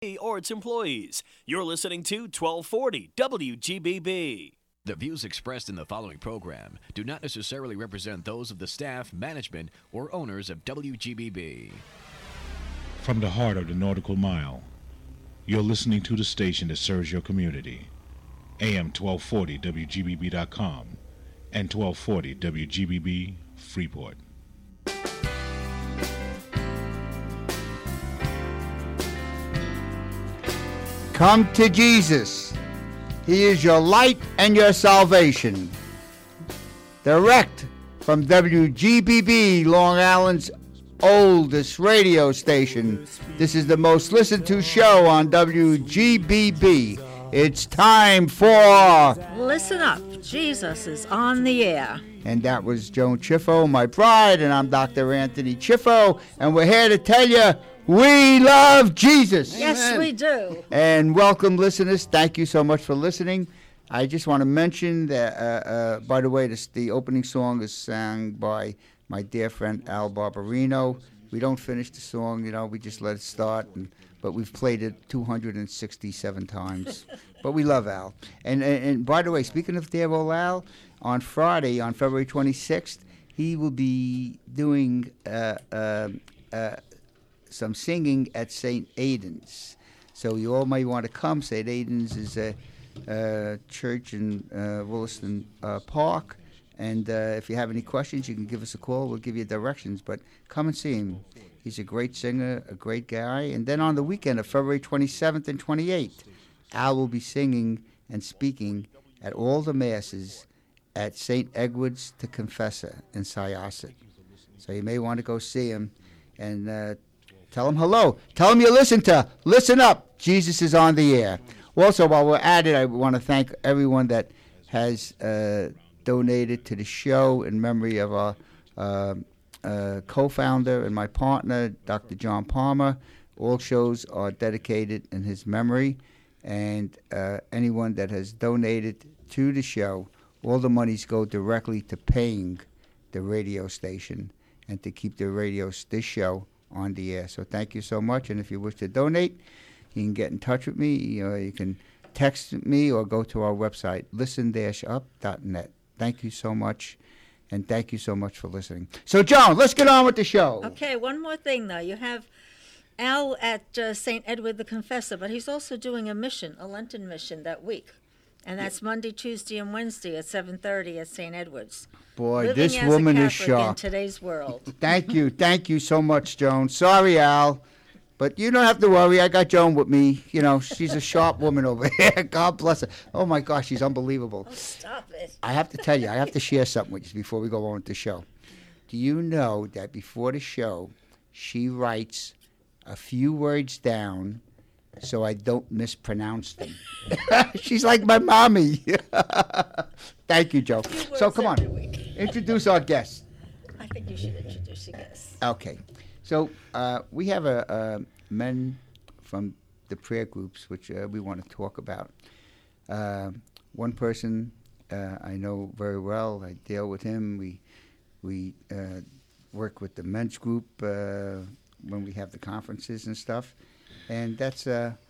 or its employees. You're listening to 1240 WGBB. The views expressed in the following program do not necessarily represent those of the staff, management, or owners of WGBB. From the heart of the Nautical Mile, you're listening to the station that serves your community. AM 1240 WGBB.com and 1240 WGBB Freeport. Come to Jesus. He is your light and your salvation. Direct from WGBB, Long Island's oldest radio station. This is the most listened to show on WGBB. It's time for Listen Up. Jesus is on the air. And that was Joan Chiffo, my bride, and I'm Dr. Anthony Chiffo, and we're here to tell you we love Jesus. Yes, we do. And welcome, listeners. Thank you so much for listening. I just want to mention that, by the way, the opening song is sung by my dear friend Al Barbarino. We don't finish the song, we just let it start, but we've played it 267 times. But we love Al. And by the way, speaking of dear old Al, on Friday, on February 26th, he will be doing some singing at St. Aidan's. So you all may want to come. St. Aidan's is a church in Williston Park. And if you have any questions, you can give us a call. We'll give you directions. But come and see him. He's a great singer, a great guy. And then on the weekend of February 27th and 28th, Al will be singing and speaking at all the masses at St. Edward's the Confessor in Syosset. So you may want to go see him and tell him hello. Tell him you Listen Up. Jesus is on the air. Also, while we're at it, I want to thank everyone that has donated to the show in memory of our co-founder and my partner, Dr. John Palmer. All shows are dedicated in his memory, and anyone that has donated to the show, all the monies go directly to paying the radio station and to keep this show on the air. So thank you so much, and if you wish to donate, you can get in touch with me. You can text me or go to our website, listen-up.net. Thank you so much, and thank you so much for listening. So, Joan, let's get on with the show. Okay, one more thing, though. You have Al at St. Edward the Confessor, but he's also doing a Lenten mission that week. And that's Monday, Tuesday, and Wednesday at 7:30 at St. Edward's. Boy, Living this as woman a is Catholic sharp. in today's world. Thank you so much, Joan. Sorry, Al, but you don't have to worry. I got Joan with me. She's a sharp woman over here. God bless her. Oh my gosh, she's unbelievable. Oh, stop it. I have to tell you, I have to share something with you before we go on with the show. Do you know that before the show, she writes a few words down so I don't mispronounce them? She's like my mommy. Thank you, Joe. So come on, introduce our guest. I think you should introduce your guest. Okay. So we have men from the prayer groups, which we want to talk about. One person I know very well. I deal with him. We work with the men's group when we have the conferences and stuff. And that's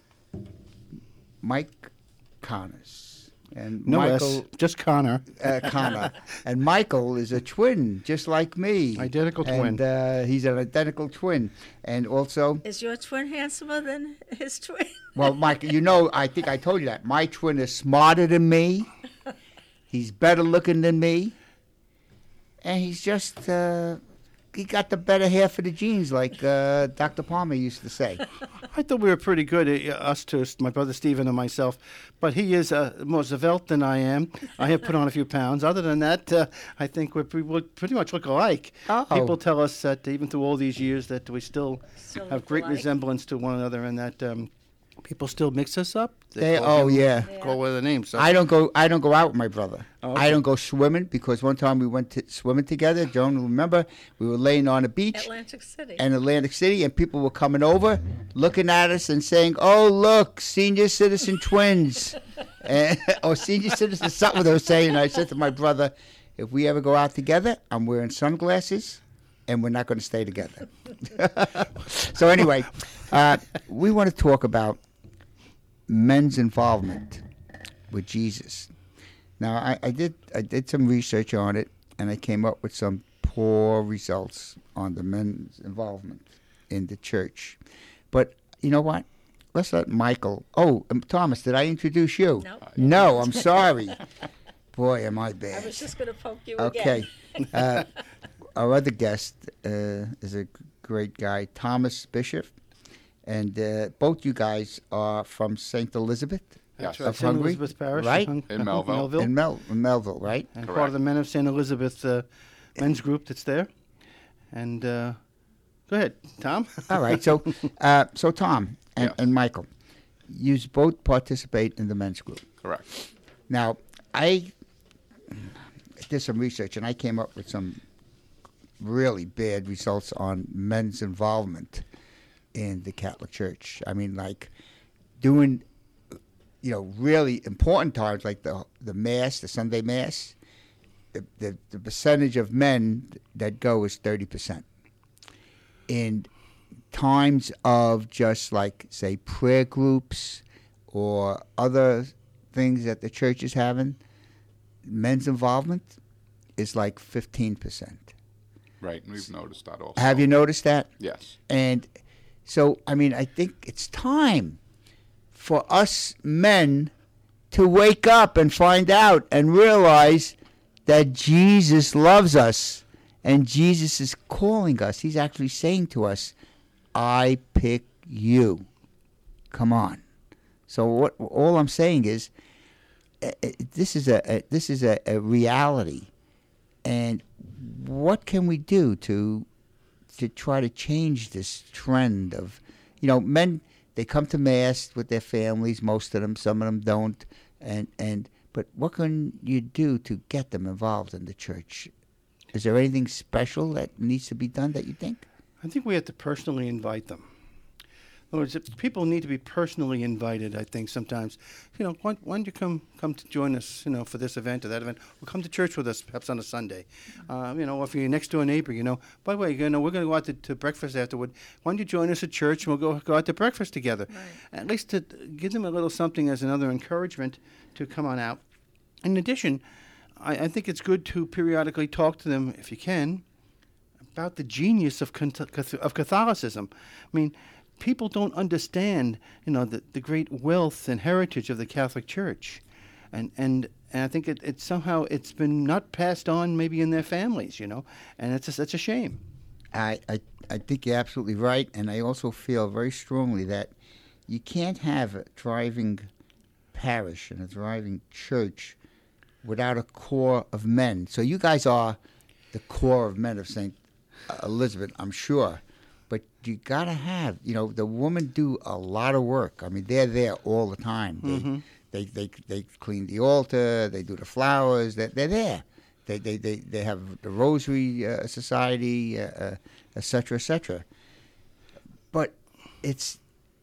Mike Connors. And No Michael, S, just Connor. Connor. And Michael is a twin, just like me. Identical twin. And he's an identical twin. And also... Is your twin handsomer than his twin? Well, Mike, I think I told you that. My twin is smarter than me. He's better looking than me. And he's just... he got the better half of the genes, like Dr. Palmer used to say. I thought we were pretty good, us two, my brother Stephen and myself. But he is more svelte than I am. I have put on a few pounds. Other than that, I think we pretty much look alike. Oh. People tell us that even through all these years that we still have great alike. resemblance to one another, and that people still mix us up. Oh, yeah. Call with a name. So. I don't go out with my brother. Oh, okay. I don't go swimming because one time we went swimming together. Joan will remember. We were laying on a beach Atlantic City. in Atlantic City, and people were coming over, looking at us and saying, "Oh, look, senior citizen twins," or senior citizen something they were saying. I said to my brother, "If we ever go out together, I'm wearing sunglasses, and we're not going to stay together." So anyway, We want to talk about men's involvement with Jesus. Now, I did some research on it, and I came up with some poor results on the men's involvement in the church. But you know what? Let's let Michael. Oh, Thomas, did I introduce you? Nope. No, I'm sorry. Boy, am I bad. I was just going to poke you Okay. again. Our other guest is a great guy, Thomas Bishop, and both you guys are from St. Elizabeth That's of right. St. Hungary, Elizabeth Parish. right? In Melville. In Melville, right? And Correct. part of the Men of St. Elizabeth men's group that's there. And go ahead, Tom. All right. So, so Tom Yes. and Michael, you both participate in the men's group. Correct. Now, I did some research, and I came up with some really bad results on men's involvement in the Catholic Church. I mean, like doing, really important times like the Mass, the Sunday Mass. The percentage of men that go is 30%. In times of just like, say, prayer groups or other things that the church is having, men's involvement is like 15%. Right. And we've noticed that also. Have you noticed that? Yes. And so, I mean, I think it's time for us men to wake up and find out and realize that Jesus loves us and Jesus is calling us. He's actually saying to us, I pick you. Come on. So all I'm saying is this is a reality. And what can we do to try to change this trend of, men, they come to Mass with their families, most of them, some of them don't, but what can you do to get them involved in the church? Is there anything special that needs to be done that you think? I think we have to personally invite them. In other words, people need to be personally invited, I think, sometimes. Why don't you come to join us, for this event or that event? Or come to church with us, perhaps on a Sunday. Or if you're next door neighbor, by the way, we're going to go out to breakfast afterward. Why don't you join us at church and we'll go out to breakfast together? Right. At least to give them a little something as another encouragement to come on out. In addition, I think it's good to periodically talk to them, if you can, about the genius of Catholicism. I mean, people don't understand, the great wealth and heritage of the Catholic Church, and I think it's somehow it's been not passed on maybe in their families, and it's a shame. I think you're absolutely right, and I also feel very strongly that you can't have a thriving parish and a thriving church without a core of men. So you guys are the core of men of St. Elizabeth, I'm sure. But you got to have, the women do a lot of work. I mean, they're there all the time. Mm-hmm. They clean the altar. They do the flowers. They're there. They have the Rosary Society, et cetera, et cetera. But it's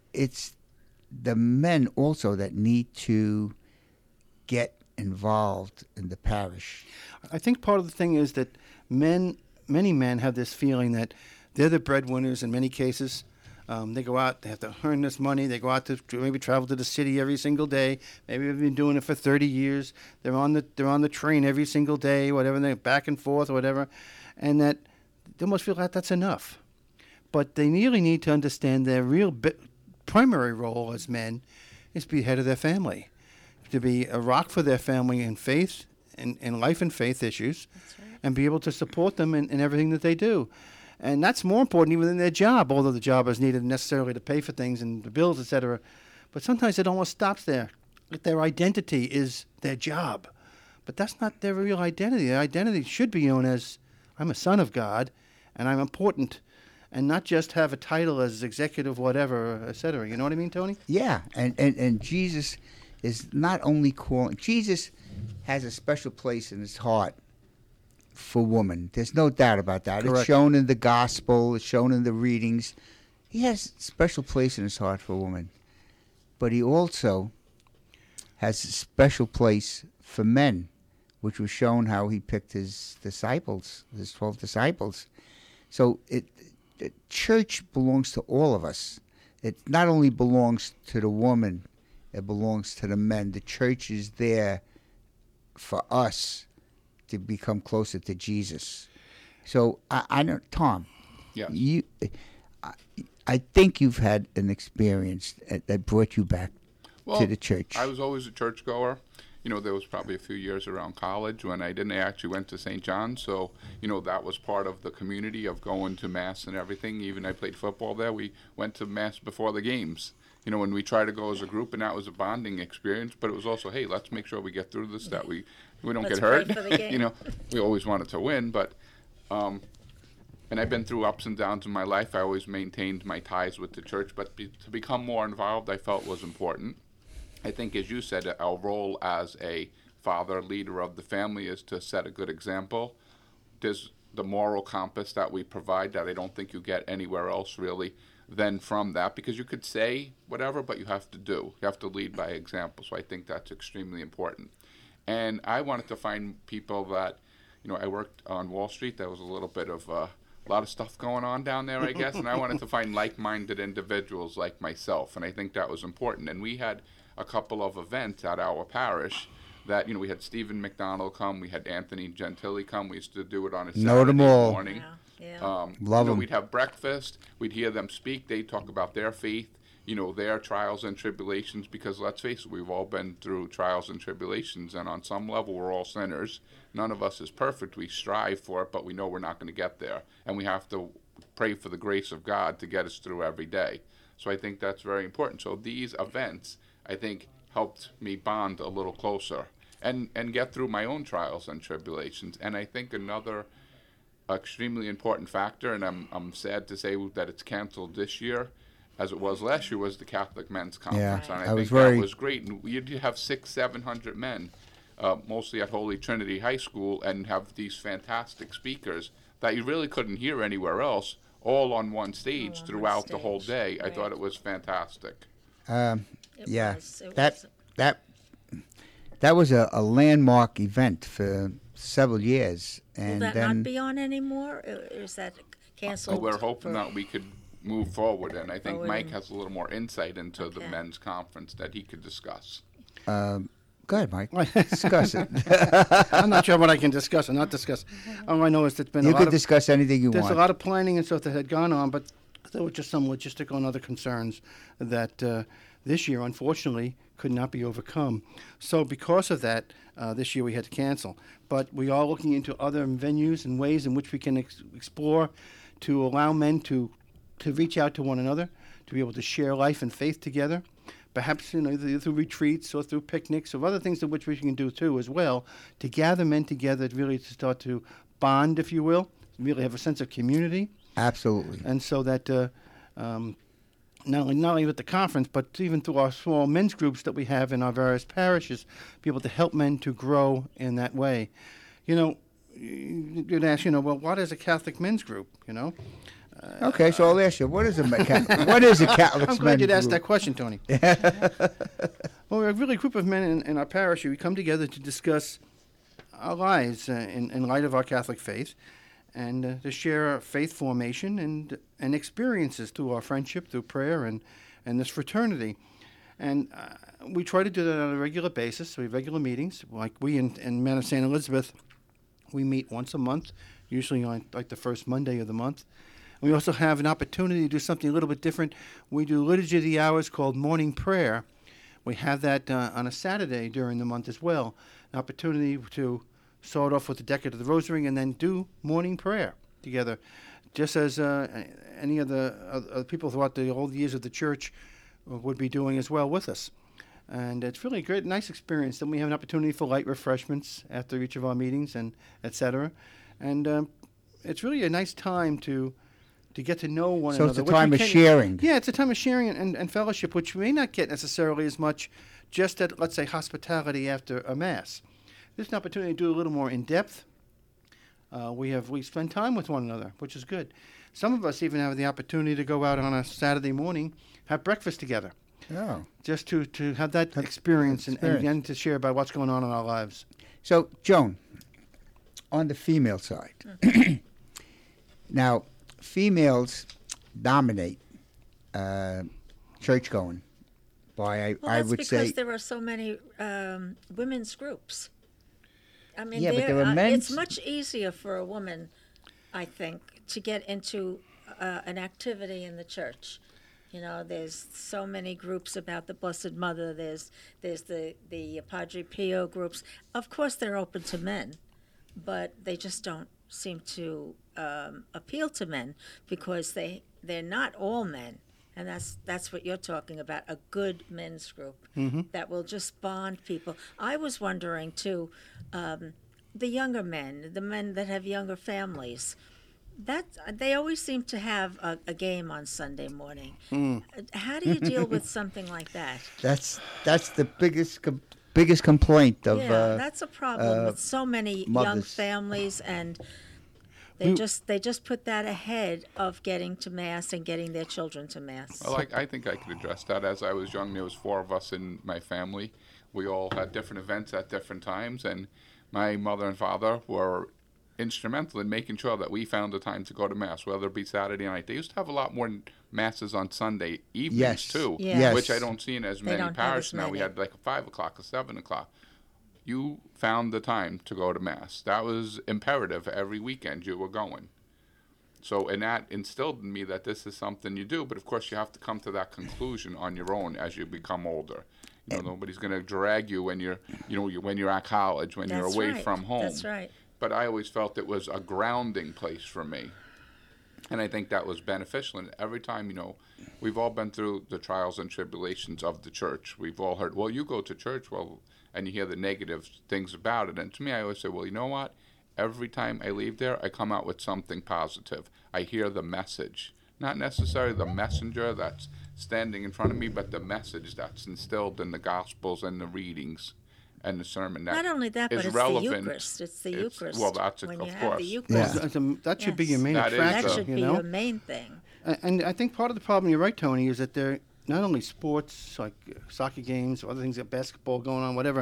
the men also that need to get involved in the parish. I think part of the thing is that many men have this feeling that they're the breadwinners in many cases. They go out, they have to earn this money. They go out to maybe travel to the city every single day. Maybe they've been doing it for 30 years. They're on the train every single day, whatever. And they're back and forth or whatever, and that they almost feel that that's enough. But they really need to understand their real primary role as men is to be head of their family, to be a rock for their family in faith, in life and faith issues, and be able to support them in everything that they do. And that's more important even than their job, although the job is needed necessarily to pay for things and the bills, etc. But sometimes it almost stops there. Their identity is their job. But that's not their real identity. Their identity should be known as, I'm a son of God, and I'm important, and not just have a title as executive whatever, etc. You know what I mean, Tony? Yeah, and Jesus is not only calling. Jesus has a special place in his heart for woman. There's no doubt about that. Correct. It's shown in the gospel. It's shown in the readings. He has a special place in his heart for woman. But he also has a special place for men, which was shown how he picked his disciples, his 12 disciples. So the church belongs to all of us. it not only belongs to the woman, it belongs to the men. The church is there for us to become closer to Jesus. So I know, Tom. Yes. I think you've had an experience that brought you back to the church. I was always a churchgoer. There was probably a few years around college when I didn't actually went to St. John's. So, that was part of the community of going to Mass and everything. Even I played football there. We went to Mass before the games. When we tried to go as a group, and that was a bonding experience. But it was also, hey, let's make sure we get through this, that we don't Let's get hurt. pray for the game. We always wanted to win. But, and I've been through ups and downs in my life. I always maintained my ties with the church. But to become more involved, I felt was important. I think, as you said, our role as a father, leader of the family, is to set a good example. There's the moral compass that we provide that I don't think you get anywhere else, really, than from that. Because you could say whatever, but you have to do. You have to lead by example. So I think that's extremely important. And I wanted to find people that, I worked on Wall Street. There was a little bit of a lot of stuff going on down there, I guess. And I wanted to find like-minded individuals like myself. And I think that was important. And we had a couple of events at our parish that, we had Stephen McDonald come, we had Anthony Gentili come. We used to do it on a Saturday morning. Love them. We'd have breakfast. We'd hear them speak. They'd talk about their faith, their trials and tribulations, because let's face it, we've all been through trials and tribulations, and on some level we're all sinners. None of us is perfect. We strive for it, but we know we're not going to get there. And we have to pray for the grace of God to get us through every day. So I think that's very important. So these events, I think, helped me bond a little closer and get through my own trials and tribulations. And I think another extremely important factor, and I'm sad to say that it's canceled this year, as it was last year, was the Catholic Men's Conference. Yeah, and I think that was great. And you'd have 600-700 men, mostly at Holy Trinity High School, and have these fantastic speakers that you really couldn't hear anywhere else, all on one stage throughout the whole day. I thought it was fantastic. That was a landmark event for several years. And Will that then not be on anymore? Or is that canceled? We're hoping for- that we could move forward, and I think Forward Mike and- has a little more insight into the Okay. men's conference that he could discuss. go ahead, Mike. Discuss it. I'm not sure what I can discuss or not discuss. All I know is there's been You a lot could of discuss anything you there's want. a lot of planning and stuff that had gone on, but there were just some logistical and other concerns that this year, unfortunately, could not be overcome. So because of that, this year we had to cancel. But we are looking into other venues and ways in which we can explore to allow men to reach out to one another, to be able to share life and faith together. Perhaps either through retreats or through picnics or other things in which we can do too as well, to gather men together, really to start to bond, if you will, really have a sense of community. Absolutely. And so that not only with the conference, but even through our small men's groups that we have in our various parishes, be able to help men to grow in that way. You'd ask, well, what is a Catholic men's group? Okay, so I'll ask you, what is a Catholic I'm glad you'd men's ask that group? question, Tony. Well, we're really a group of men in our parish. We come together to discuss our lives in light of our Catholic faith, and to share our faith formation and experiences through our friendship, through prayer, and this fraternity. And we try to do that on a regular basis. So we have regular meetings. Like we in Men of St. Elizabeth, we meet once a month, usually on like the first Monday of the month. We also have an opportunity to do something a little bit different. We do Liturgy of the Hours called Morning Prayer. We have that on a Saturday during the month as well. An opportunity to start off with the Decade of the Rosary and then do morning prayer together, just as any of the people throughout all the years of the church would be doing as well with us. And it's really a great, nice experience. Then we have an opportunity for light refreshments after each of our meetings, and et cetera. And it's really a nice time to get to know one another. So it's a time of sharing. Yeah, it's a time of sharing and fellowship, which we may not get necessarily as much just at, let's say, hospitality after a Mass. There's an opportunity to do a little more in depth. We spend time with one another, which is good. Some of us even have the opportunity to go out on a Saturday morning, have breakfast together. Oh. Just to have that experience and to share about what's going on in our lives. So, Joan, on the female side, now, females dominate church going. By Well, I that's would because say there are so many women's groups. I mean, Yeah, but there are men's- it's much easier for a woman, I think, to get into an activity in the church. You know, there's so many groups about the Blessed Mother. There's the Padre Pio groups. Of course, they're open to men, but they just don't seem to appeal to men because they're not all men. And that's what you're talking about, a good men's group that will just bond people. I was wondering, too, the younger men, the men that have younger families, that they always seem to have a game on Sunday morning. How do you deal with something like that? that's the biggest complaint of That's a problem with so many young mothers. families, and they just put that ahead of getting to Mass and getting their children to Mass. Well, I think I could address that. As I was young, there was 4 of us in my family. We all had different events at different times, and my mother and father were instrumental in making sure that we found the time to go to Mass, whether it be Saturday night. They used to have a lot more Masses on Sunday evenings, Yes. too, Yeah. which I don't see in as many don't have parishes as now. We many. had like a 5 o'clock, a 7 o'clock. You found the time to go to Mass. That was imperative. Every weekend you were going. So, and that instilled in me that this is something you do, but of course you have to come to that conclusion on your own as you become older. You know, nobody's going to drag you when when you're at college, when you're That's away right. from home. That's right. But I always felt it was a grounding place for me. And I think that was beneficial. And every time, we've all been through the trials and tribulations of the church. We've all heard, well, you go to church, and you hear the negative things about it. And to me, I always say, well, you know what? Every time I leave there, I come out with something positive. I hear the message. Not necessarily the messenger that's standing in front of me, but the message that's instilled in the Gospels and the readings and the sermon. That Not only that, but is it's relevant. the Eucharist. It's the Eucharist. Well, that's when of you have course. the Eucharist. Yeah. That should be Yes. your main That is attraction. That should be your main thing. And I think part of the problem, you're right, Tony, is that they're not only sports, like soccer games or other things, like basketball going on, whatever.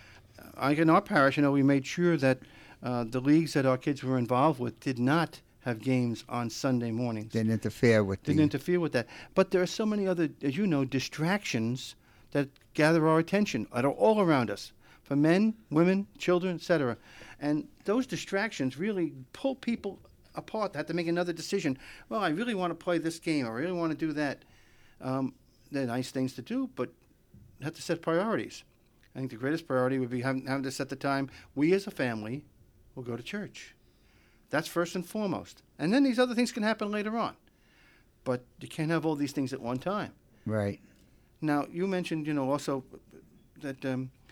In our parish, we made sure that the leagues that our kids were involved with did not have games on Sunday mornings. didn't interfere with Didn't interfere with that. But there are so many other, as you know, distractions that gather our attention that are all around us, for men, women, children, etc. And those distractions really pull people apart. They have to make another decision. Well, I really want to play this game. I really want to do that. They're nice things to do, but you have to set priorities. I think the greatest priority would be having to set the time. We as a family will go to church. That's first and foremost. And then these other things can happen later on. But you can't have all these things at one time. Right. Now, you mentioned, also that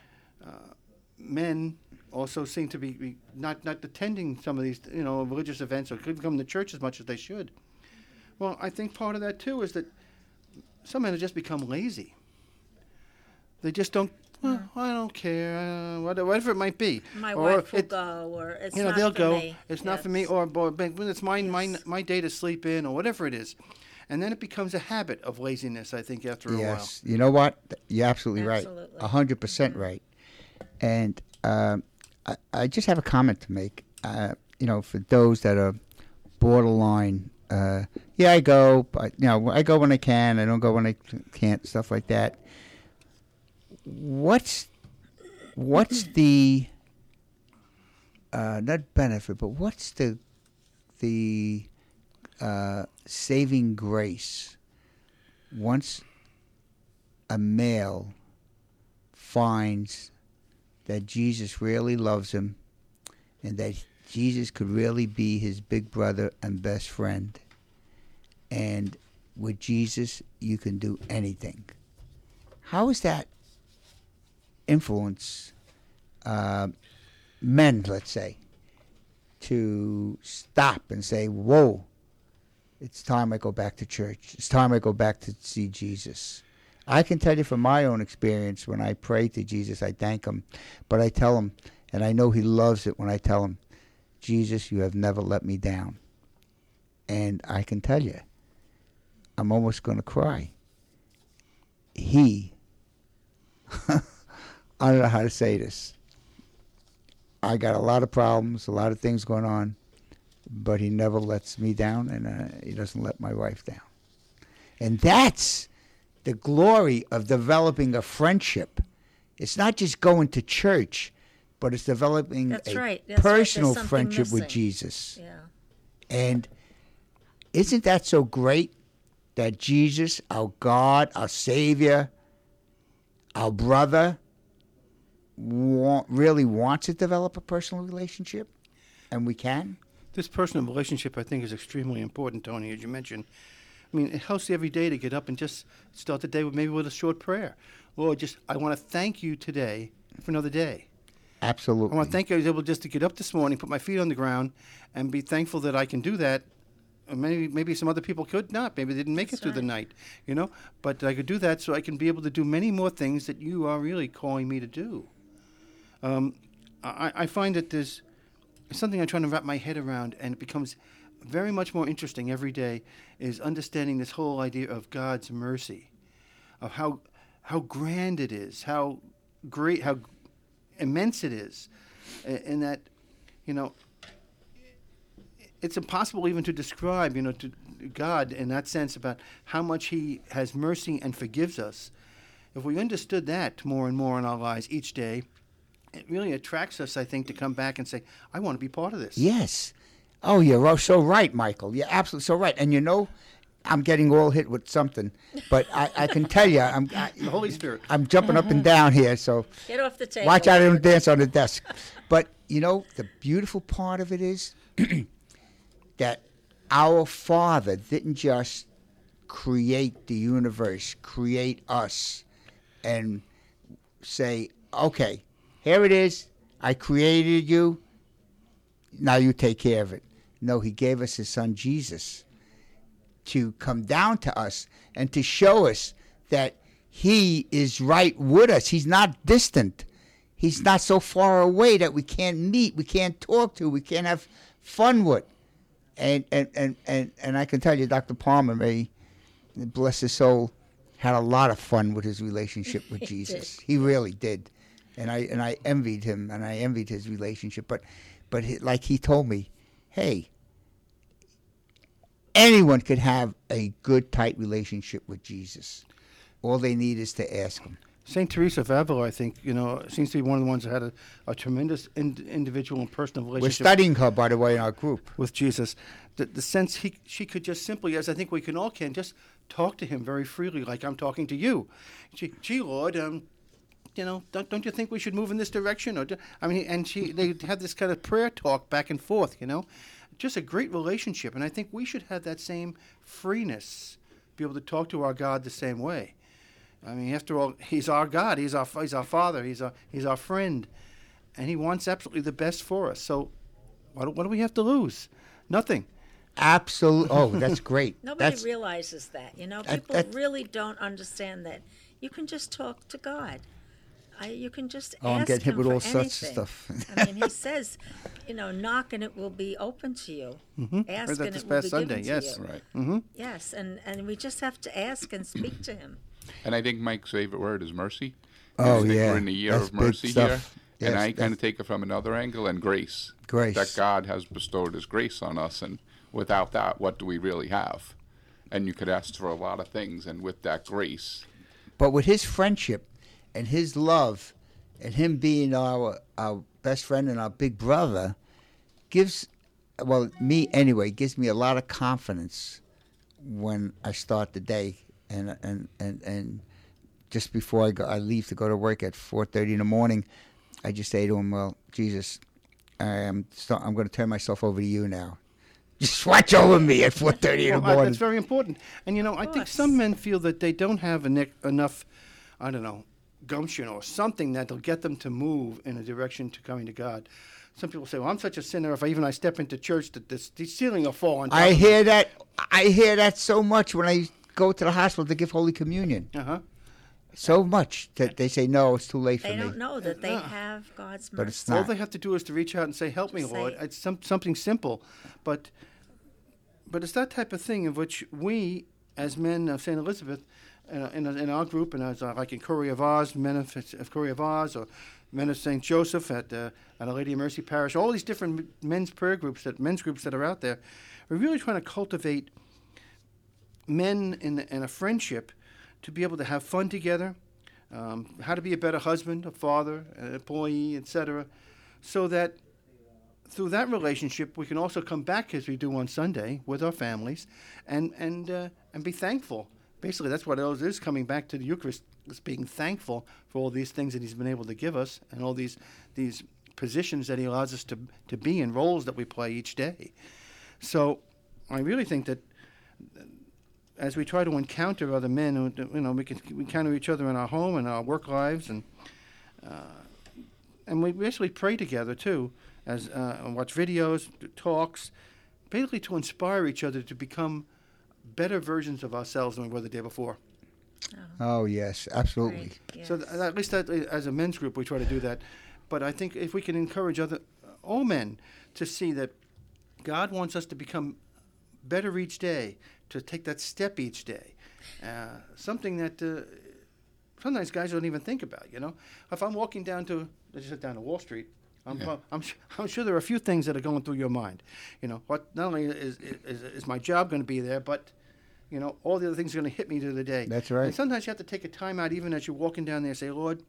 men also seem to be not attending some of these, religious events or couldn't come to church as much as they should. Well, I think part of that, too, is that some men have just become lazy. They just don't, I don't care, whatever it might be. My Or wife will go, or it's not they'll for go. me. It's not for me, Yes. or when it's my day to sleep in, or whatever it is, and then it becomes a habit of laziness. I think after a while. Yes. You know what? You're absolutely Absolutely. right. 100% right. And I just have a comment to make. For those that are borderline, I go, but I go when I can. I don't go when I can't. Stuff like that. What's the not benefit, but what's the saving grace once a male finds that Jesus really loves him and that Jesus could really be his big brother and best friend, and with Jesus you can do anything? How is that influence men, let's say, to stop and say, whoa, it's time I go back to church. It's time I go back to see Jesus. I can tell you from my own experience, when I pray to Jesus, I thank him. But I tell him, and I know he loves it when I tell him, Jesus, you have never let me down. And I can tell you, I'm almost going to cry. I don't know how to say this. I got a lot of problems, a lot of things going on, but he never lets me down, and he doesn't let my wife down. And that's the glory of developing a friendship. It's not just going to church, but it's developing That's a right. That's right. personal There's something friendship with missing. Jesus. Yeah. And isn't that so great that Jesus, our God, our Savior, our brother, really wants to develop a personal relationship? And we can? This personal relationship, I think, is extremely important, Tony, as you mentioned. I mean, it helps you every day to get up and just start the day with maybe with a short prayer. Lord, I want to thank you today for another day. Absolutely. I want to thank you. I was able just to get up this morning, put my feet on the ground, and be thankful that I can do that. Maybe some other people could not. Maybe they didn't make it through the night, But I could do that so I can be able to do many more things that you are really calling me to do. I find that there's something I'm trying to wrap my head around, and it becomes very much more interesting every day, is understanding this whole idea of God's mercy, of how grand it is, how great, how immense it is, and that, it's impossible even to describe, to God in that sense about how much He has mercy and forgives us. If we understood that more and more in our lives each day, it really attracts us, I think, to come back and say, I want to be part of this. Yes. Oh, you're so right, Michael. You're absolutely so right. And I'm getting all hit with something, but I can tell you, The Holy Spirit. I'm jumping up and down here, so Get off the table. watch out I don't dance on the desk. But, the beautiful part of it is that our Father didn't just create the universe, create us, and say, okay, here it is, I created you, now you take care of it. No, He gave us His Son Jesus to come down to us and to show us that He is right with us. He's not distant. He's not so far away that we can't meet, we can't talk to, we can't have fun with. And I can tell you, Dr. Palmer, may bless his soul, had a lot of fun with his relationship with Jesus. He really did, and I envied him, and I envied his relationship. But like he told me, hey, anyone could have a good, tight relationship with Jesus. All they need is to ask Him. St. Teresa of Avila, I think, seems to be one of the ones that had a tremendous individual and personal We're relationship studying her, by the way, in our group. with Jesus. The sense she could just simply, as I think we can all just talk to Him very freely, like I'm talking to you. Gee, Lord, don't you think we should move in this direction? They had this kind of prayer talk back and forth, Just a great relationship. And I think we should have that same freeness, be able to talk to our God the same way. I mean, after all, He's our God. He's our Father. He's our friend, and He wants absolutely the best for us. So, what do we have to lose? Nothing. Absolutely. Oh, that's great. Nobody realizes that. People that- really don't understand that. You can just talk to God. You can just ask I'm getting hit Him with for all sorts of anything. stuff. I mean, He says, knock and it will be open to you. Ask Heard that and this it will past be Sunday. given Yes. to you. Right. Yes, and we just have to ask and speak to Him. And I think Mike's favorite word is mercy. Oh, I think yeah. We're in the year That's of big mercy stuff. here. Yes, And I kind that's- of take it from another angle, and grace. Grace. That God has bestowed His grace on us, and without that, what do we really have? And you could ask for a lot of things, and with that grace, But with His friendship and His love and Him being our best friend and our big brother, gives me a lot of confidence when I start the day. And just before I leave to go to work at 4:30 in the morning, I just say to Him, well, Jesus, I'm going to turn myself over to You now. Just watch over me at 4:30 in the morning. That's very important. And, I think some men feel that they don't have enough, I don't know, gumption or something that'll get them to move in a direction to coming to God. Some people say, well, I'm such a sinner, if I step into church, that the ceiling will fall on top I of me. hear that so much when I go to the hospital to give Holy Communion. Uh-huh. So much that they say, no, it's too late for They me. don't know that they have God's mercy. But it's All not. they have to do is to reach out and say, help me, Just Lord. say- It's something simple. But it's that type of thing of which we, as men of St. Elizabeth, in our group, and as like in Curry of Ars, men of Curry of Ars, or men of St. Joseph at Our Lady of Mercy Parish, all these different men's groups that are out there, we're really trying to cultivate men in a friendship to be able to have fun together, how to be a better husband, a father, an employee, etc., so that through that relationship we can also come back as we do on Sunday with our families and be thankful. Basically, that's what it is, coming back to the Eucharist, is being thankful for all these things that he's been able to give us and all these positions that he allows us to be in, roles that we play each day. So I really think that as we try to encounter other men, we can encounter each other in our home and our work lives, and we basically pray together too, and watch videos, do talks, basically to inspire each other to become better versions of ourselves than we were the day before. Oh, yes, absolutely. Right, yes. So at least as a men's group, we try to do that. But I think if we can encourage all men to see that God wants us to become better each day, to take that step each day, something that sometimes guys don't even think about. If I'm walking down to Wall Street, I'm sure there are a few things that are going through your mind. What not only is my job going to be there, but all the other things are going to hit me through the day. That's right. And sometimes you have to take a time out, even as you're walking down there, and say, Lord,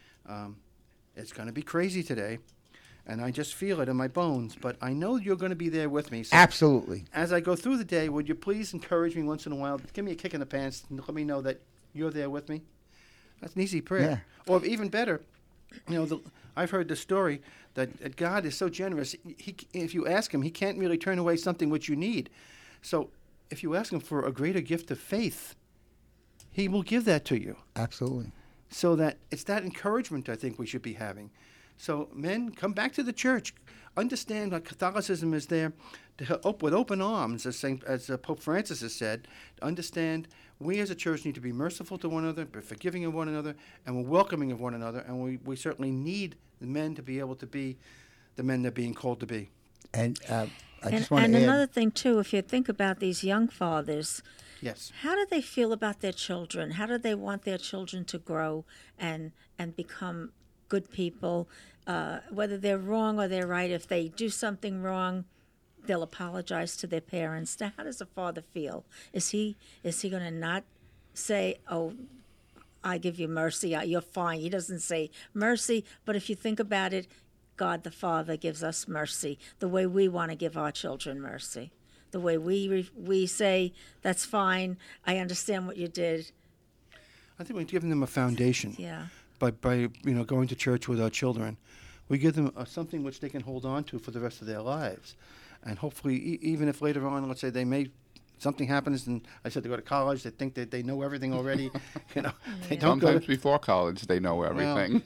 it's going to be crazy today, and I just feel it in my bones, but I know you're going to be there with me. So Absolutely. as I go through the day, would you please encourage me once in a while, give me a kick in the pants, and let me know that you're there with me? That's an easy prayer. Yeah. Or even better, I've heard the story that God is so generous. If you ask him, he can't really turn away something which you need. So if you ask him for a greater gift of faith, he will give that to you. Absolutely. So that it's that encouragement I think we should be having. So men, come back to the church. Understand that Catholicism is there to help with open arms, as Pope Francis has said. To understand we as a church need to be merciful to one another, be forgiving of one another, and we're welcoming of one another. And we certainly need the men to be able to be the men they're being called to be. And I just want to add. And another thing, too, if you think about these young fathers, Yes. how do they feel about their children? How do they want their children to grow and become good people? Whether they're wrong or they're right, if they do something wrong, they'll apologize to their parents. Now, how does a father feel? Is he going to not say, "Oh, I give you mercy, you're fine"? He doesn't say mercy, but if you think about it, God the Father gives us mercy the way we want to give our children mercy. The way we say, that's fine, I understand what you did. I think we're giving them a foundation. Yeah. By going to church with our children. We give them something which they can hold on to for the rest of their lives. And hopefully, even if later on, let's say something happens and I said to go to college, they think that they know everything already. They don't Sometimes before college, they know everything.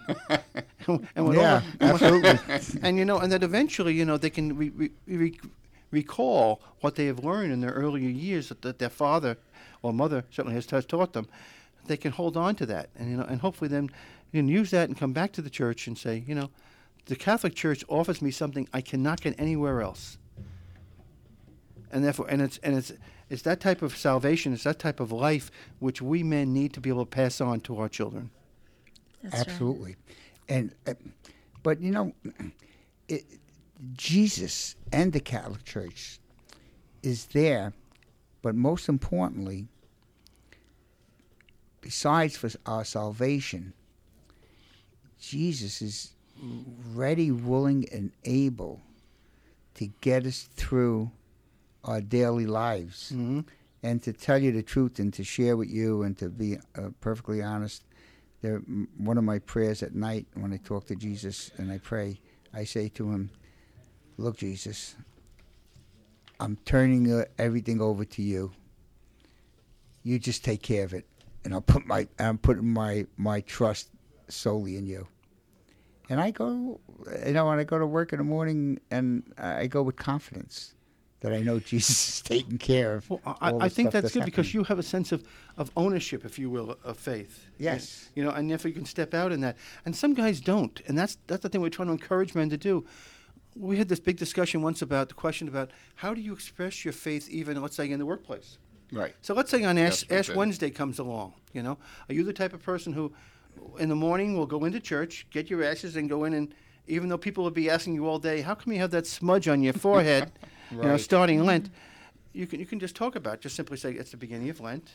Absolutely. And that eventually, they can recall what they have learned in their earlier years that their father or mother certainly has taught them. They can hold on to that, and hopefully then you can use that and come back to the church and say, the Catholic Church offers me something I cannot get anywhere else. And therefore, it's that type of salvation, it's that type of life which we men need to be able to pass on to our children. That's Absolutely. And but Jesus and the Catholic Church is there, but most importantly, besides for our salvation, Jesus is ready, willing, and able to get us through our daily lives. Mm-hmm. And to tell you the truth and to share with you and to be perfectly honest, one of my prayers at night when I talk to Jesus and I pray, I say to him, "Look, Jesus, I'm turning everything over to you. You just take care of it. And I'm putting my trust solely in you." And I go, when I go to work in the morning, and I go with confidence that I know Jesus is taking care of. Well, all the I think stuff that's good because happening. you have a sense of ownership, if you will, of faith. Yes. And if you can step out in that. And some guys don't. And that's the thing we're trying to encourage men to do. We had this big discussion once about the question about how do you express your faith even, let's say, in the workplace? Right. So let's say on Ash That's what Wednesday comes along, Are you the type of person who in the morning will go into church, get your ashes, and go in and even though people will be asking you all day, how come you have that smudge on your forehead, Right. starting Lent, you can just talk about it. Just simply say it's the beginning of Lent,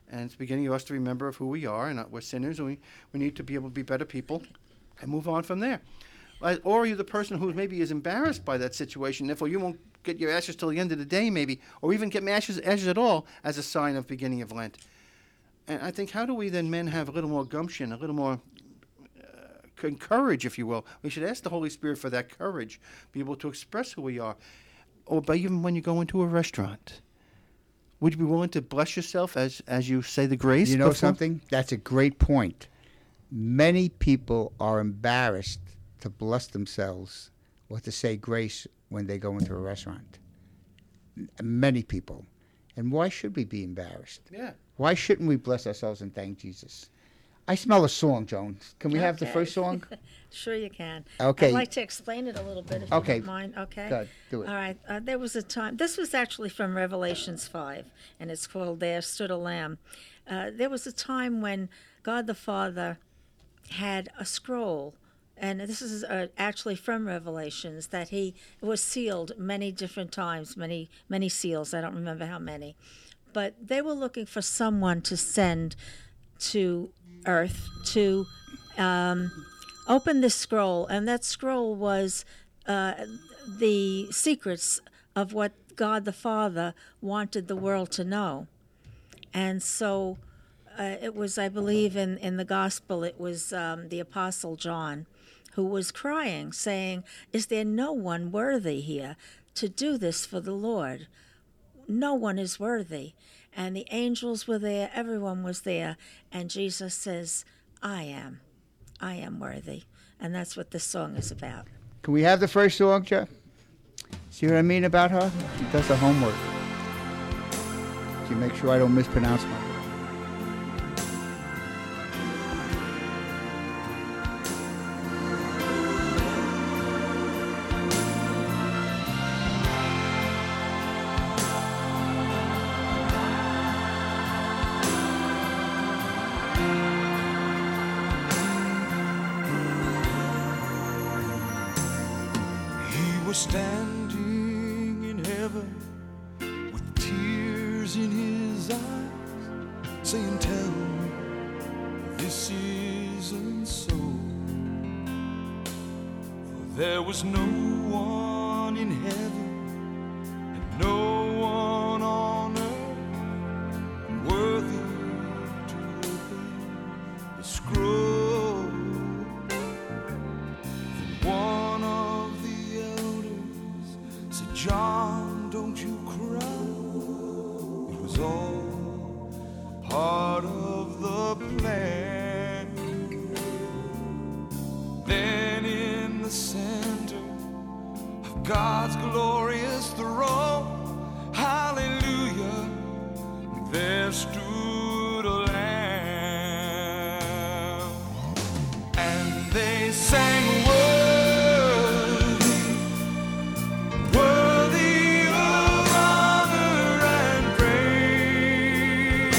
And it's beginning of us to remember of who we are, and we're sinners, and we need to be able to be better people and move on from there. Or you're the person who maybe is embarrassed by that situation, therefore you won't get your ashes till the end of the day maybe, or even get ashes at all as a sign of beginning of Lent. And I think, how do we then, men, have a little more gumption, a little more courage, if you will? We should ask the Holy Spirit for that courage, be able to express who we are. Or by even when you go into a restaurant, would you be willing to bless yourself as you say the grace? You know before? something? That's a great point. Many people are embarrassed to bless themselves or to say grace when they go into a restaurant. Many people. And why should we be embarrassed? Yeah. Why shouldn't we bless ourselves and thank Jesus? I smell a song, Joan. Can we have the Okay. first song? Sure you can. Okay. I'd like to explain it a little bit if Okay. you don't mind. Okay. Good. Do it. All right. There was a time. This was actually from Revelations 5, and it's called "There Stood a Lamb." There was a time when God the Father had a scroll, and this is actually from Revelations, that it was sealed many different times, many seals. I don't remember how many, but they were looking for someone to send to Earth to open this scroll, and that scroll was the secrets of what God the Father wanted the world to know. And so it was, I believe, in the gospel, it was the Apostle John who was crying, saying, "Is there no one worthy here to do this for the Lord? No one is worthy." And the angels were there, everyone was there, and Jesus says, I am worthy. And that's what this song is about. Can we have the first song, Jeff? See what I mean about her? She does her homework. She makes sure I don't mispronounce my word. Standing in heaven with tears in his eyes, saying, "Tell me this isn't so." For there was no one in heaven and no one on earth worthy to open the scroll. One of the elders said, "John, don't you cry. It was all part of the plan." Then in the center of God's glorious throne, hallelujah, there stood a lamb. And they sang, worthy of honor and praise.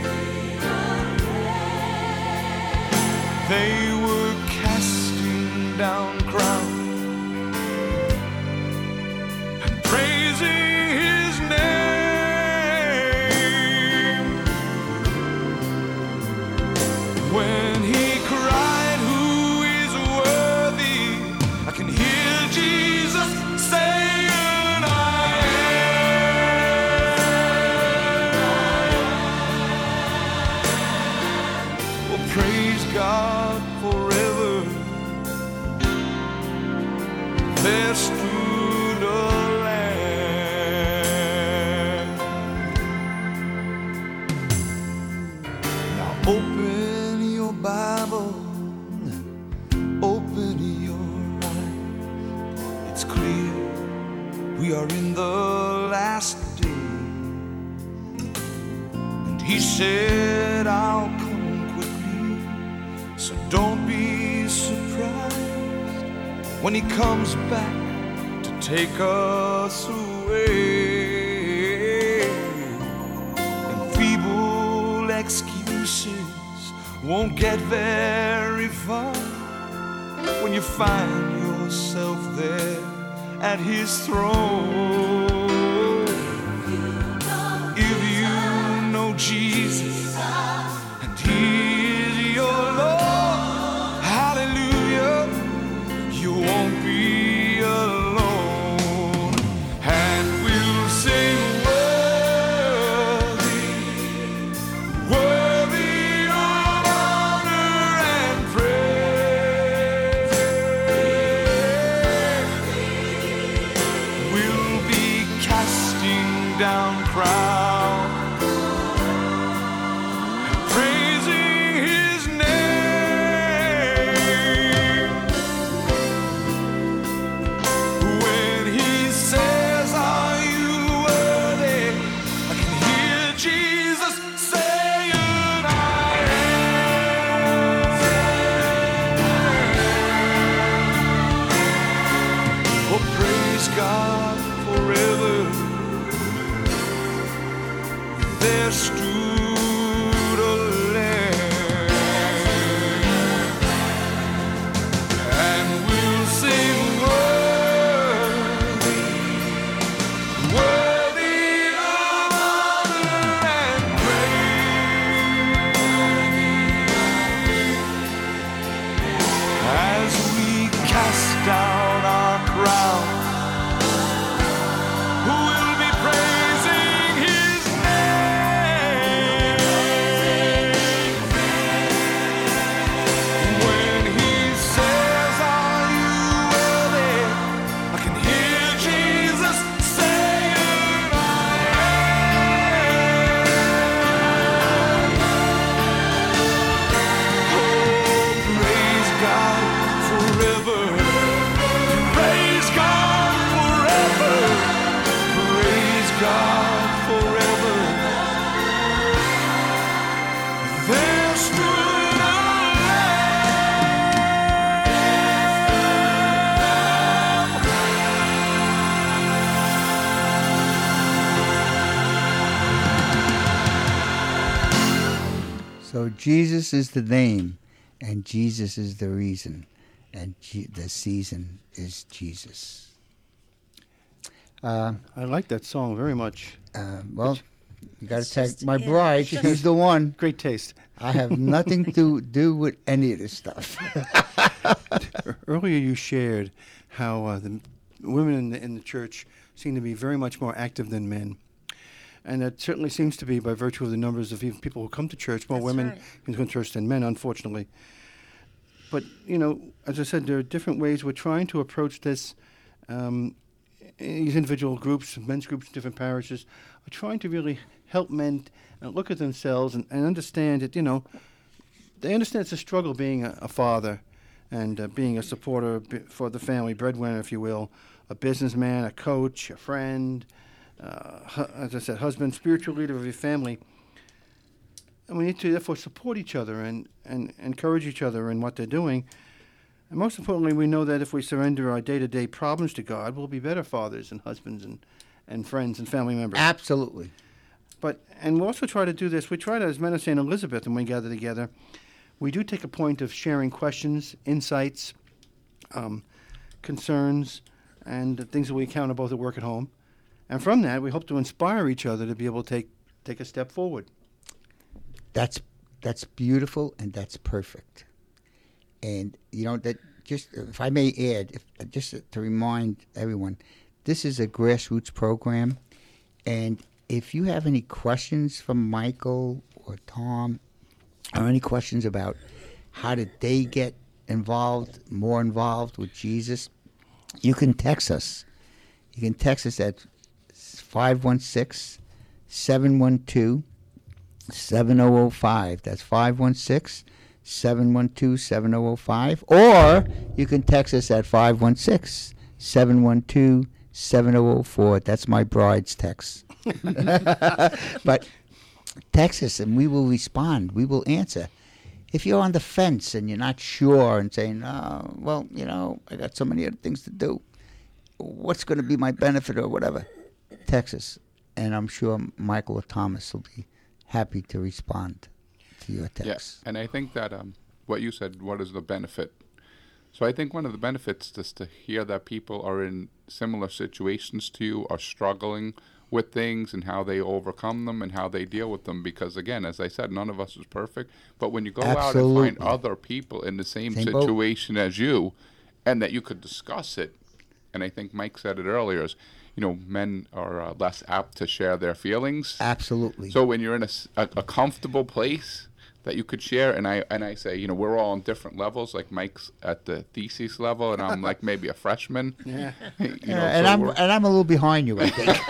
They were casting down crowns and praising his name. When he cried, "Who is worthy?" I can hear Jesus saying, "I am." Well, praise God forever. There stood a lamb. Now open your Bible, open your eyes. It's clear we are in the last day. And he said, "I'll come quickly, so don't be surprised when he comes back to take us away." And feeble excuses won't get very far when you find yourself there at his throne. If you know Jesus, and He is your Lord. Hallelujah, you won't be alone. And we'll sing worthy, worthy of honor and praise. We'll be casting down crowns, praising His name. When He says, "Are you worthy?" I can hear Jesus saying, "I am." Oh, praise God forever. There stood a lamb, and we'll sing worthy, worthy of honor and praise, as we cast down our crowns. We'll be praising His name. When He says, "Are you worthy?" I can hear Jesus saying, "I am." Oh, praise God forever. Praise God forever. Praise God forever. There stood a So Jesus is the name, and Jesus is the reason, and the season is Jesus. I like that song very much. Well, you got to It's tag just- my yeah, bride. it's just- She's the one. Great taste. I have nothing to do with any of this stuff. Earlier you shared how the women in the church seem to be very much more active than men. And that certainly seems to be by virtue of the numbers of even people who come to church. More That's women right. who come to church than men, unfortunately. But, you know, as I said, there are different ways we're trying to approach this. These individual groups, men's groups, different parishes, are trying to really help men look at themselves and understand that, you know, they understand it's a struggle being a father and being a supporter for the family, breadwinner, if you will, a businessman, a coach, a friend, as I said, husband, spiritual leader of your family. And we need to therefore support each other and encourage each other in what they're doing. And most importantly, we know that if we surrender our day-to-day problems to God, we'll be better fathers and husbands and friends and family members. Absolutely. And we also try to do this. We try to, as men of St. Elizabeth, when we gather together, we do take a point of sharing questions, insights, concerns, and things that we encounter both at work and home. And from that, we hope to inspire each other to be able to take a step forward. That's beautiful, and that's perfect. And you know that, just if I may add, just to remind everyone, this is a grassroots program, and if you have any questions from Michael or Tom, or any questions about how did they get more involved with Jesus, you can text us. You can text us at 516-712-7005. That's 516-712-7005. Or you can text us at 516-712-7004. That's my bride's text. But text us and we will respond. We will answer. If you're on the fence and you're not sure and saying, oh, well, you know, I got so many other things to do, what's going to be my benefit or whatever, text us. And I'm sure Michael or Thomas will be happy to respond to your text. Yes, and I think that what you said, what is the benefit? So I think one of the benefits is to hear that people are in similar situations to you, are struggling with things and how they overcome them and how they deal with them. Because, again, as I said, none of us is perfect. But when you go out and find other people in the same situation as you, and that you could discuss it, and I think Mike said it earlier, is, men are less apt to share their feelings. Absolutely. So when you're in a comfortable place that you could share, and I say, we're all on different levels. Like Mike's at the thesis level, and I'm like maybe a freshman. Yeah. And I'm a little behind you, I think.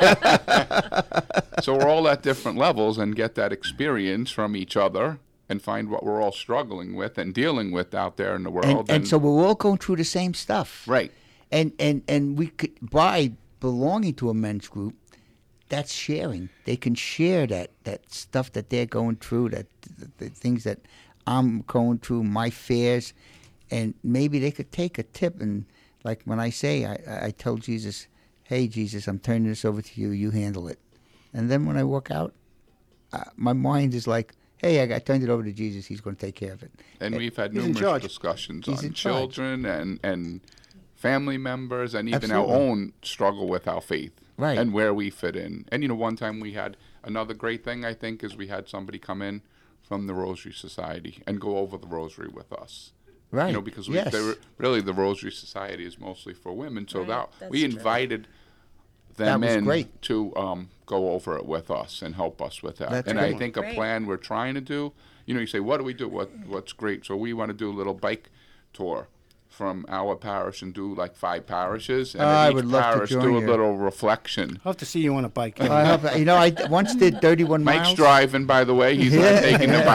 So we're all at different levels, and get that experience from each other, and find what we're all struggling with and dealing with out there in the world. And so we're all going through the same stuff. Right. And we could, by belonging to a men's group, that's sharing. They can share that stuff that they're going through, the things that I'm going through, my fears, and maybe they could take a tip. And like when I say, I tell Jesus, hey, Jesus, I'm turning this over to you. You handle it. And then when I walk out, my mind is like, hey, I turned it over to Jesus. He's going to take care of it. And we've had numerous discussions on children and family members, and even our own struggle with our faith. Right. And where we fit in. And, one time we had another great thing, I think, is we had somebody come in from the Rosary Society and go over the Rosary with us. Right. Because really the Rosary Society is mostly for women. So we invited them in to go over it with us and help us with that. That's and great. I think a plan we're trying to do, you say, what do we do? What's great? So we want to do a little bike tour from our parish and do like 5 parishes, and I each would love parish to join do a you. little reflection. I'll have to see you on a bike. I once did 31 miles. Mike's driving, by the way. He's not taking the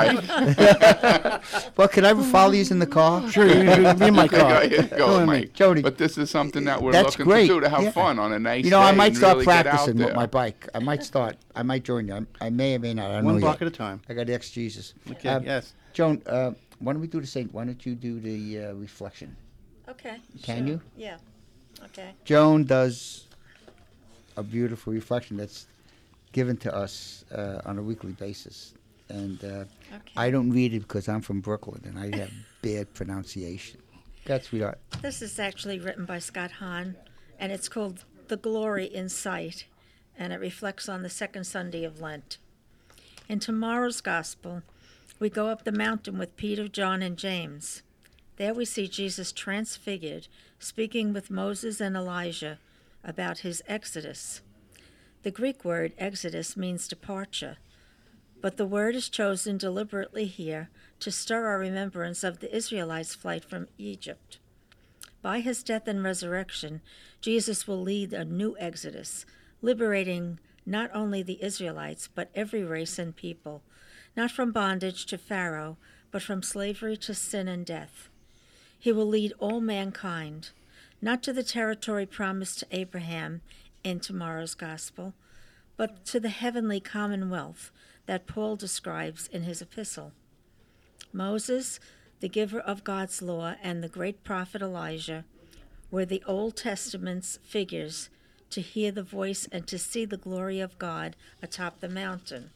bike. Well, can I follow you in the car? Sure, you be in my car. Go, Mike. Jody. But this is something that we're That's looking great. to do, to have fun on a nice day. I might and start really get out practicing with there. my bike. I might join you. I may or may not. I don't know One block yet. at a time. I got ex-Jesus. Okay, yes. Joan, why don't we do the same? Why don't you do the reflection? Okay. Can you? Yeah. Okay. Joan does a beautiful reflection that's given to us on a weekly basis. And I don't read it because I'm from Brooklyn and I have bad pronunciation. Go ahead, sweetheart. This is actually written by Scott Hahn, and it's called The Glory in Sight, and it reflects on the second Sunday of Lent. In tomorrow's Gospel, we go up the mountain with Peter, John, and James. There we see Jesus transfigured, speaking with Moses and Elijah about his exodus. The Greek word exodus means departure, but the word is chosen deliberately here to stir our remembrance of the Israelites' flight from Egypt. By his death and resurrection, Jesus will lead a new exodus, liberating not only the Israelites, but every race and people, not from bondage to Pharaoh, but from slavery to sin and death. He will lead all mankind, not to the territory promised to Abraham in tomorrow's Gospel, but to the heavenly commonwealth that Paul describes in his epistle. Moses, the giver of God's law, and the great prophet Elijah were the Old Testament's figures to hear the voice and to see the glory of God atop the mountain.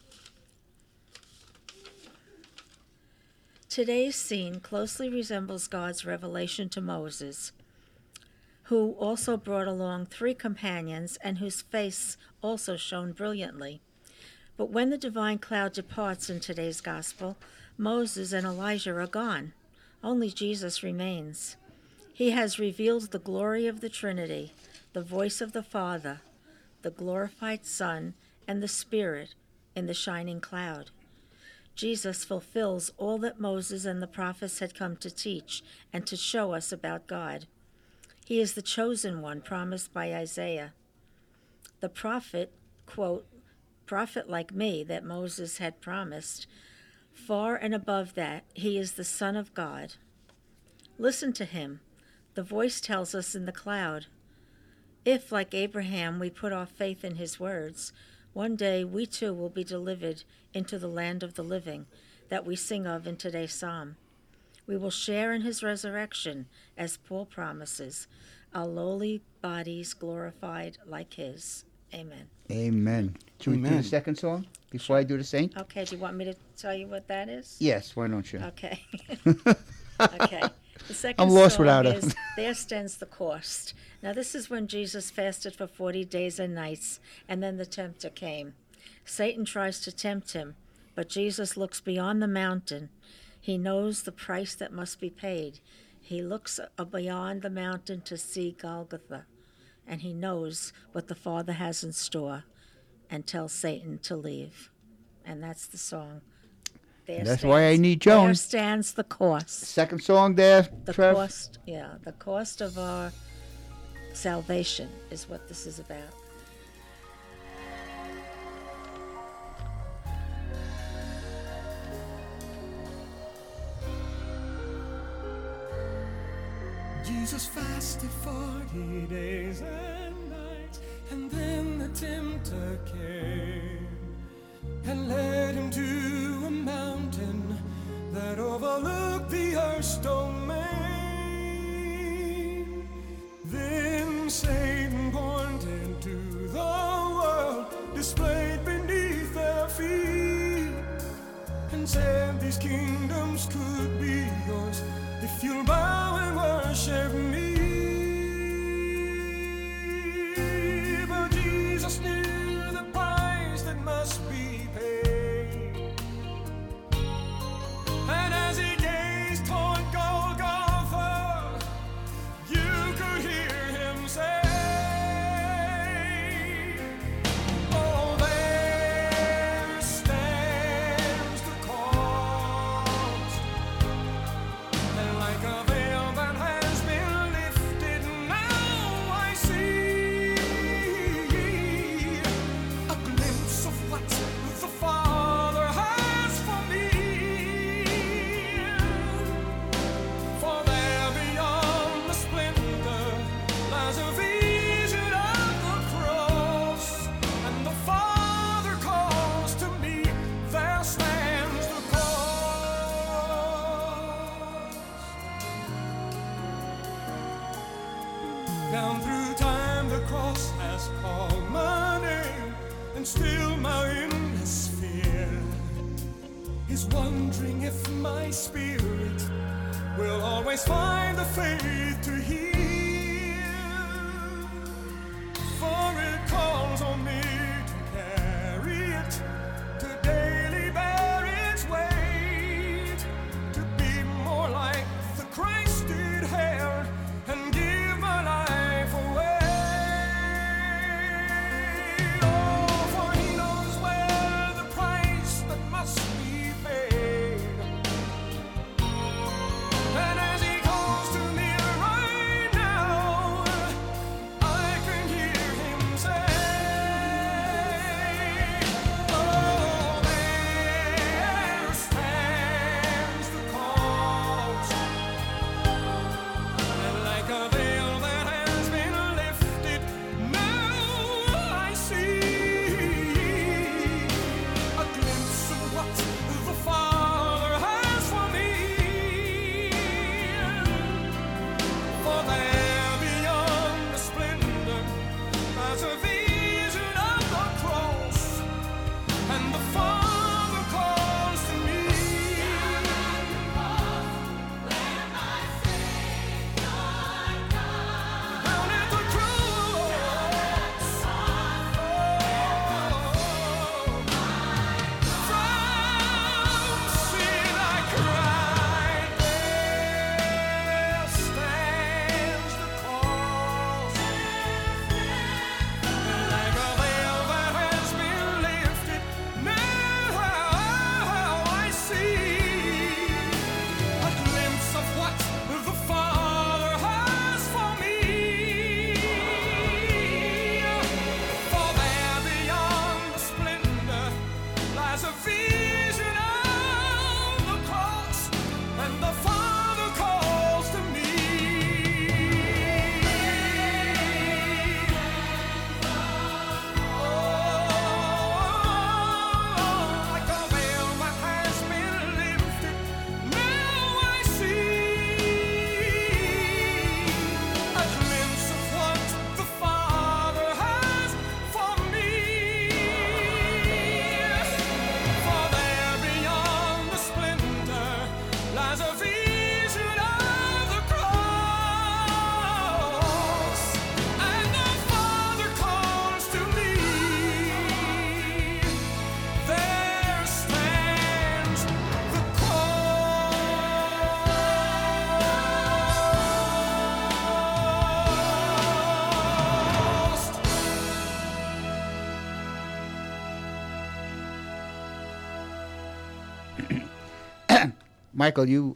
Today's scene closely resembles God's revelation to Moses, who also brought along 3 companions and whose face also shone brilliantly. But when the divine cloud departs in today's gospel, Moses and Elijah are gone. Only Jesus remains. He has revealed the glory of the Trinity, the voice of the Father, the glorified Son, and the Spirit in the shining cloud. Jesus fulfills all that Moses and the prophets had come to teach and to show us about God. He is the chosen one promised by Isaiah. The prophet, quote, prophet like me that Moses had promised, far and above that, he is the Son of God. Listen to him. The voice tells us in the cloud. If, like Abraham, we put our faith in his words, one day we too will be delivered into the land of the living that we sing of in today's psalm. We will share in his resurrection, as Paul promises, our lowly bodies glorified like his. Amen. Amen. Should we do the second song before I do the saint? Okay, do you want me to tell you what that is? Yes, why don't you? Okay. Okay. The second I'm lost song without her. is There Stands the Cost. Now, this is when Jesus fasted for 40 days and nights, and then the tempter came. Satan tries to tempt him, but Jesus looks beyond the mountain. He knows the price that must be paid. He looks beyond the mountain to see Golgotha, and he knows what the Father has in store and tells Satan to leave. And that's the song. That's why I need Joan. There stands the cost. Second song there, The Trev. cost, yeah, the cost of our salvation is what this is about. Jesus fasted 40 days and nights, and then the tempter came and led him to a mountain that overlooked the earth's domain. Then Satan pointed to the world displayed beneath their feet and said these kingdoms could be yours if you'll bow and worship me. But Jesus knew the price that must be paid, and as he gazed toward Golgotha, you could hear him say, oh, there stands the cost. And like a veil that has been lifted, now I see a glimpse of what the Father has for me. For there beyond the splendor lies a vision of the cross, and the Father calls to me, there stands the cost. Down through time the cross has called my name, and still my endless fear is wondering if my spirit will always find the faith to hear. For it calls on me to carry it, to daily bear its weight, to be more like the Christ it held and give my life away. Oh, for he knows well the price that must be paid. And as he calls to me right Michael, you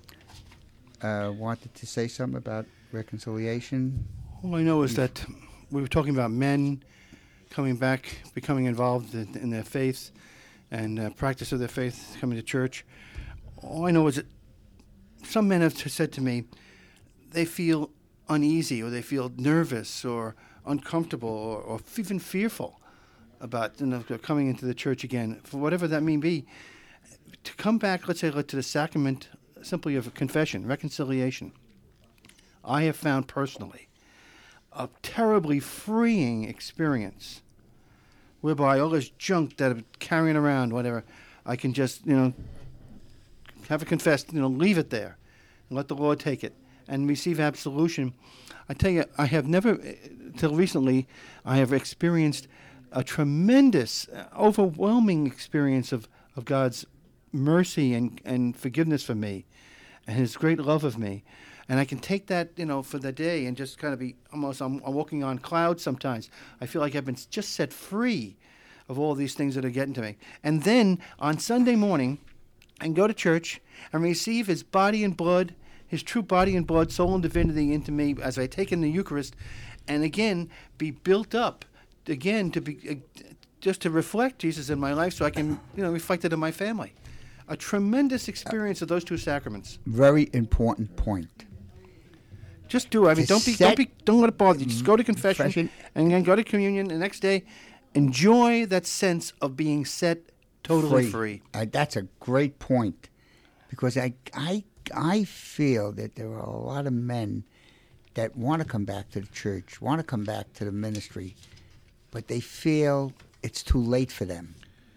wanted to say something about reconciliation? All I know is that we were talking about men coming back, becoming involved in their faith and practice of their faith, coming to church. All I know is that some men have said to me they feel uneasy or they feel nervous or uncomfortable or even fearful about coming into the church again, for whatever that may be. To come back, let's say, to the sacrament simply of confession, reconciliation, I have found personally a terribly freeing experience whereby all this junk that I'm carrying around, whatever, I can just, have it confessed, leave it there and let the Lord take it and receive absolution. I tell you, I have never, till recently, I have experienced a tremendous, overwhelming experience of God's mercy and forgiveness for me and his great love of me. And I can take that, for the day and just kind of be almost, I'm walking on clouds sometimes. I feel like I've been just set free of all these things that are getting to me. And then on Sunday morning, I can go to church and receive his body and blood, his true body and blood, soul and divinity into me as I take in the Eucharist, and again be built up, again to be just to reflect Jesus in my life so I can, reflect it in my family. A tremendous experience of those two sacraments. Very important point. Just do it. I mean, don't let it bother you. Just go to confession and then go to communion the next day. Enjoy that sense of being set totally free. That's a great point, because I feel that there are a lot of men that want to come back to the church, want to come back to the ministry, but they feel it's too late for them.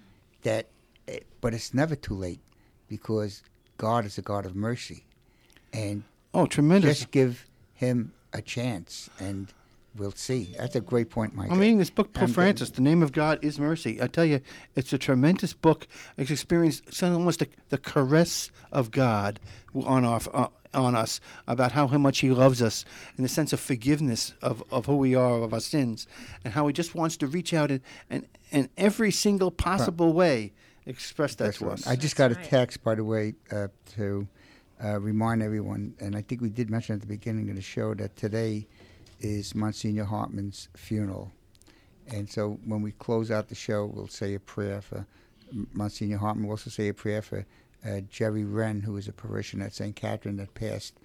But it's never too late, because God is a God of mercy, and tremendous. Just give him a chance, and we'll see. That's a great point, Mike. I'm reading this book, Pope Francis, The Name of God is Mercy. I tell you, it's a tremendous book. It's experienced almost the caress of God on us, about how much he loves us, and the sense of forgiveness of who we are, of our sins, and how he just wants to reach out and in every single possible way express that to us. I just got a text, by the way, to remind everyone, and I think we did mention at the beginning of the show that today is Monsignor Hartman's funeral. And so when we close out the show, we'll say a prayer for Monsignor Hartman. We'll also say a prayer for Jerry Wren, who was a parishioner at St. Catherine that passed,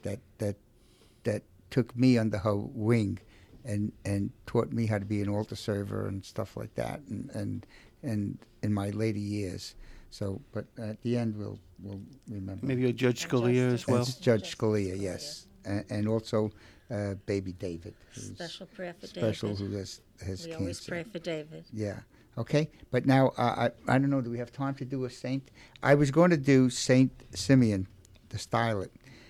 that took me under her wing and taught me how to be an altar server and stuff like that, and in my later years. So, but at the end, we'll remember. Maybe a Judge Scalia as well. Judge Scalia, yes, and also baby David. Special prayer for David. Who has cancer. We always pray for David. Yeah. Okay. But now I don't know. Do we have time to do a saint? I was going to do Saint Simeon, the Stylet,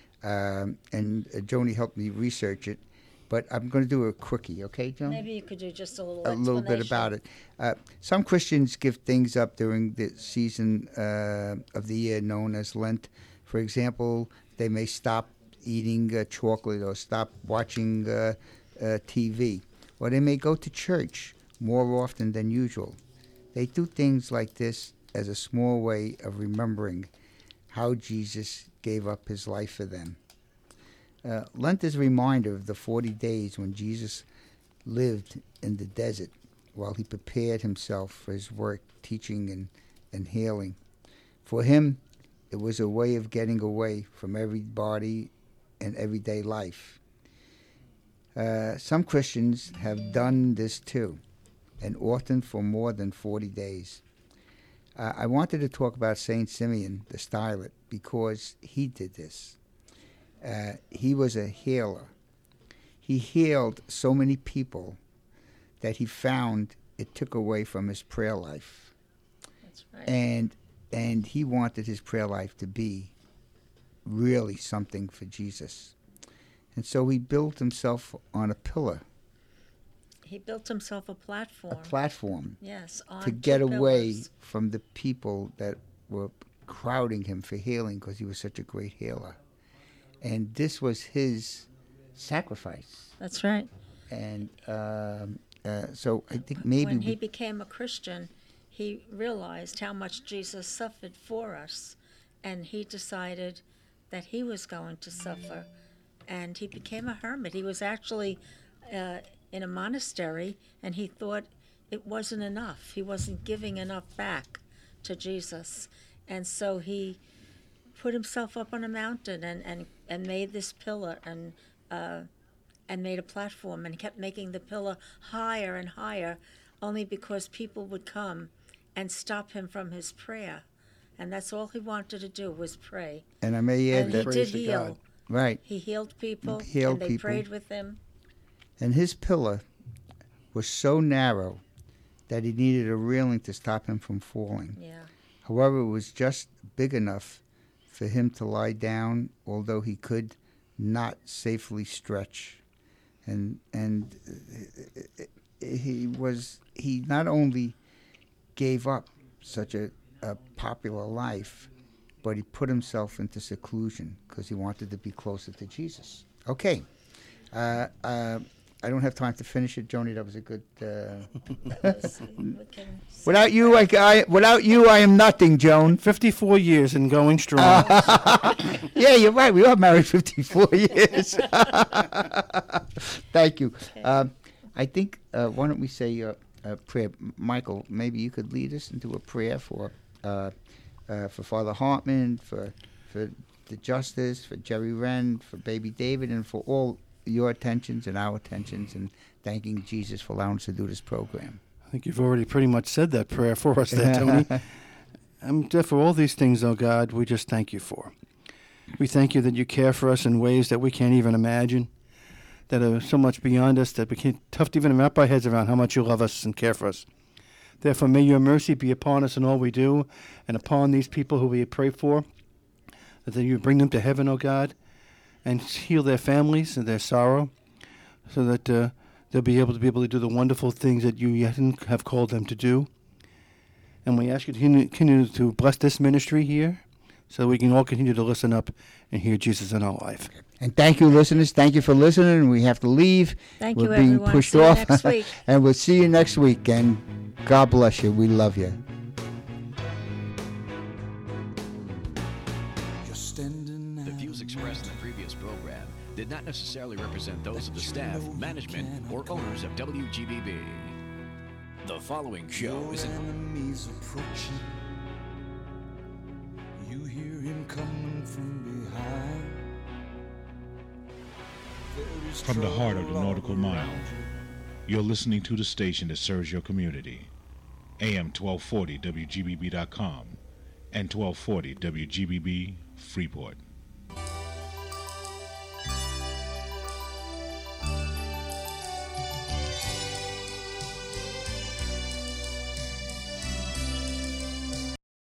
and Joni helped me research it. But I'm going to do a quickie, okay, Joan? Maybe you could do just a little explanation. A little bit about it. Some Christians give things up during the season of the year known as Lent. For example, they may stop eating chocolate or stop watching TV. Or they may go to church more often than usual. They do things like this as a small way of remembering how Jesus gave up his life for them. Lent is a reminder of the 40 days when Jesus lived in the desert while he prepared himself for his work teaching and healing. For him, it was a way of getting away from everybody and everyday life. Some Christians have done this too, and often for more than 40 days. I wanted to talk about Saint Simeon, the Stylet, because he did this. He was a healer. He healed so many people that he found it took away from his prayer life. That's right. And he wanted his prayer life to be really something for Jesus. And so he built himself on a pillar. He built himself a platform. A platform. Yes, on to get away pillars. From the people that were crowding him for healing, because he was such a great healer. And this was his sacrifice. That's right. And so I think maybe when he became a Christian, he realized how much Jesus suffered for us, and he decided that he was going to suffer, and he became a hermit. He was actually in a monastery, and he thought it wasn't enough. He wasn't giving enough back to Jesus, and so he put himself up on a mountain and made this pillar and made a platform, and kept making the pillar higher and higher, only because people would come and stop him from his prayer. And that's all he wanted to do, was pray. And I may add And that. he did Praise to heal. God. Right. He healed people, Healed and they people. prayed with him. And his pillar was so narrow that he needed a railing to stop him from falling. Yeah. However, it was just big enough for him to lie down, although he could not safely stretch. And he not only gave up such a popular life, but he put himself into seclusion because he wanted to be closer to Jesus. Okay. I don't have time to finish it, Joni. That was a good. Without you, I am nothing, Joan. 54 years and going strong. Yeah, you're right. We are married 54 years. Thank you. I think, why don't we say a prayer? Michael, maybe you could lead us into a prayer for Father Hartman, for the Justice, for Jerry Wren, for baby David, and for all your attentions and our attentions, and thanking Jesus for allowing us to do this program. I think you've already pretty much said that prayer for us there, Tony. For all these things, oh God, we just thank you for. We thank you that you care for us in ways that we can't even imagine, that are so much beyond us that we can't tough to even wrap our heads around how much you love us and care for us. Therefore, may your mercy be upon us in all we do, and upon these people who we pray for, that you bring them to heaven, oh God, and heal their families and their sorrow, so that they'll be able to do the wonderful things that you yet have called them to do. And we ask you to continue to bless this ministry here, so we can all continue to listen up and hear Jesus in our life. And thank you, listeners. Thank you for listening. We have to leave. Thank We're you, being everyone. pushed See you off. next week. And we'll see you next week. And God bless you. We love you. The views expressed in the previous program did not necessarily represent those of the staff, management, or owners of WGBB. The following show is an enemies approaching. You hear him coming from behind. From the heart of the nautical mile, you're listening to the station that serves your community. AM 1240 WGBB.com and 1240 WGBB Freeport.